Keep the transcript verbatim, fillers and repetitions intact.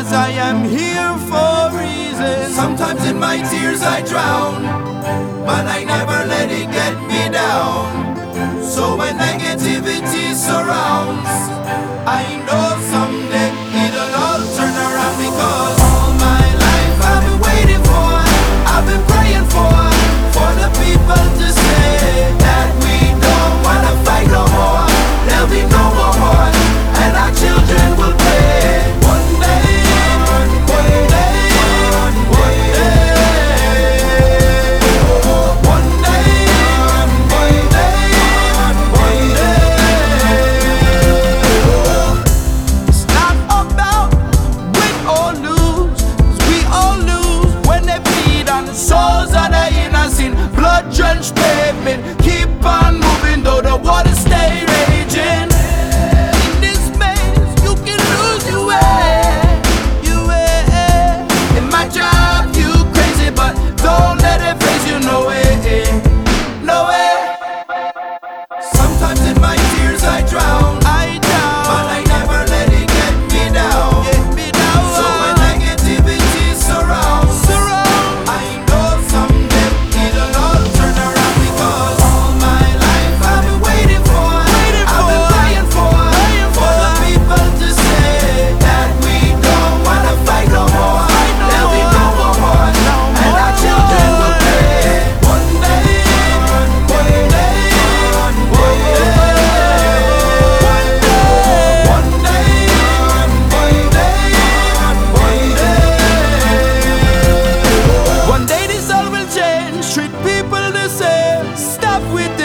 cause I am here for a reason. Sometimes in my tears I drown, but I never let it get me down. So when negativity surrounds, I know someday it'll all turn around. Because all my life I've been waiting for, I've been praying for, for the people to say that we don't wanna fight no more. There'll be no more war, and our children will pay. One day, one day, one day, one day, one day, one day. It's not about win or lose, 'cause we all lose when they bleed on the souls of the innocent. Blood-drenched pavement, keep on moving though the waters stay raging. In this maze, you can lose your way, your way. It might drive you crazy, but don't let it phase you, no way, no way. Sometimes in my tears I drown, I down, but I never let it get me down. get me down. So when negativity surrounds, Surround. I know someday it'll all turn around. Because all my life I've been waiting for, Waiting I've been for, praying for, praying for the for. people to say that we don't wanna fight no more. Fight no There'll be more. no more war, No and our more children war. will pay. One day, one day, one day, one day, one day, one day. One day this all will change, treat people the same. Stop with the